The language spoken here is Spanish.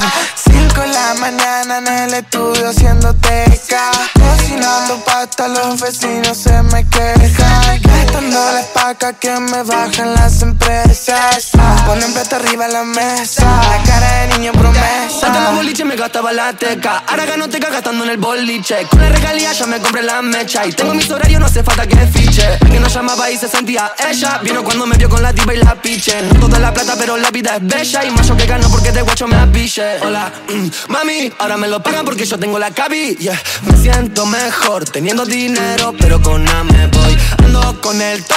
5 de la mañana en el estudio haciendo teca. Cocinando pasta, los vecinos se me quejan. Gastándoles paca que me bajan las empresas. Ponen plata arriba en la mesa, la cara de niño promesa. Antes los boliches me gastaba la teca, ahora gano teca gastando en el boliche. Con la regalía ya me compré la mecha y tengo mis horarios, no hace falta que fiche. El que nos llamaba y se sentía ella, vino cuando me vio con la tipa y la piche. No toda la plata pero la vida es bella y más yo que gano porque de guacho me apiche. Hola, mami, ahora me lo pagan porque yo tengo la cabi, yeah. Me siento mejor teniendo dinero pero con nada me voy. Ando con el